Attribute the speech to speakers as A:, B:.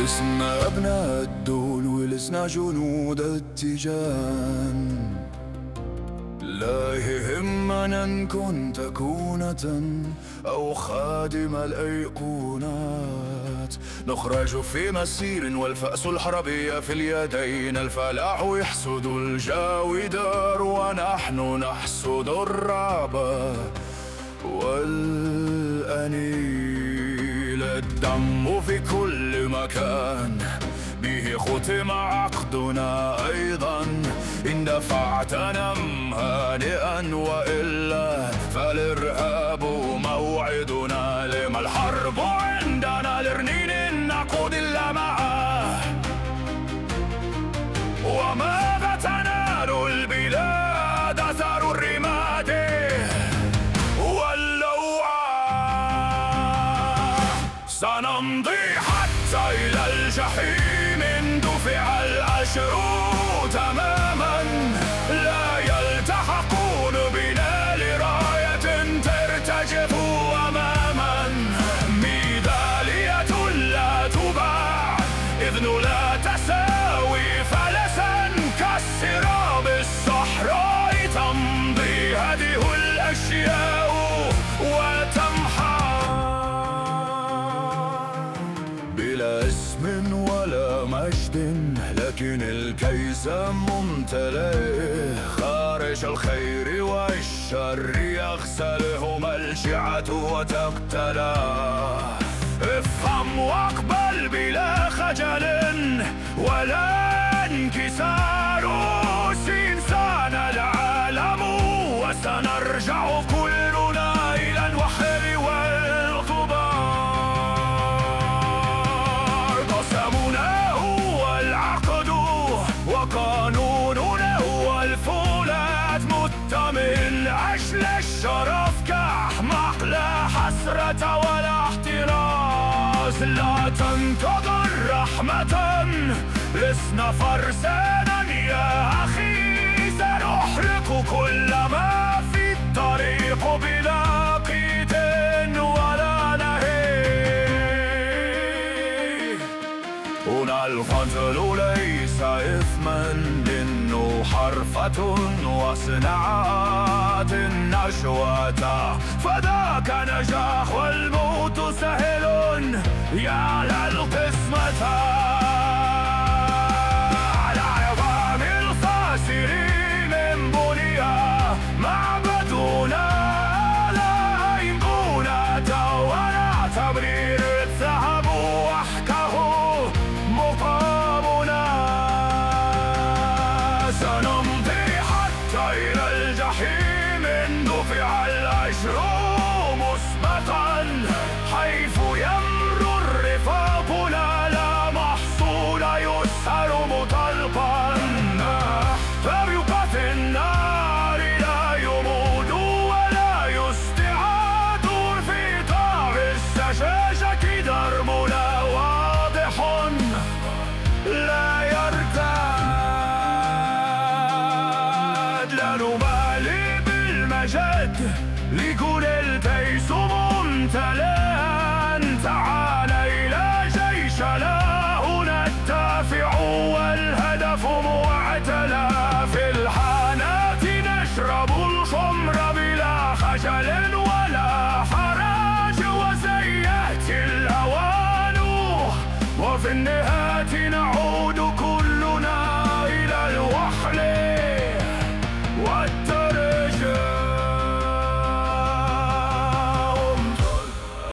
A: لسنا أبناء الدول ولسنا جنود التيجان. لا يهمنا إن كنت كونة أو خادم الأيقونات. نخرج في مسير والفأس الحربية في اليدين. الفلاح يحسد الجاودار ونحن نحسد الرعب والأنيل. الدم في كل مكان به ختم عقدنا أيضا. إن دفعت نم هانئا وإلا فالإرهاب موعدنا. لما الحرب عندنا لرنين نقود اللمعة. وماذا تنال البلاد أثار الرماد واللوعة. سنمضي حتى إلى الجحيم إن دفع الأشر تماما. لا يلتحقون بنا لراية ترتجف أماما. ميدالية لا تباع إذن لا تساوي فلسا. كالسراب الصحراء تمضي هذه الأشياء وتمحى بلا اسم ولا مجد. لكن الكيس ممتلئ خارج الخير والشر يغسلهما الشعة وتقتلاه. افهم واقبل بلا خجل ولا انكسار. سينسان العالم وسنرجع كلنا إلى الوحل والغبار. قسمنا هو العقد وقانوننا هو الفولاذ. متمن عشل الشرف كأحمق لا حسرة ولا احتراز. لا تنتظر رحمة لسنا فرسانا يا أخي. سنحرق كل ما في الطريق بلا قيد ولا نهي. هنا القتل ليس إثما إنه حرفة وصناعات نشوة. فذاك نجاح والموت سهل يا للقسمة. على عظام الخاسرين بني معبدنا. لا يمكن ولا تبرير الذهب وحكه مقامنا. سنمضي حتى إلى الجحيم إن دفع الأشر مسبقا. حيث يمر الرفاق لا محصول يسهر مطلقا. فبيقات النار لا يمود ولا يستعاد. في قاع السشاشة دربنا واضح لا يرتاد. لا نبالي بالمجد لكل الكيس ممتلئا. تعال إلى جيشنا هنا الدافع والهدف معتلى. في الحانات نشرب الخمر بلا خجل ولا حراج. وسيأتي الأوان وفي النهاية نعود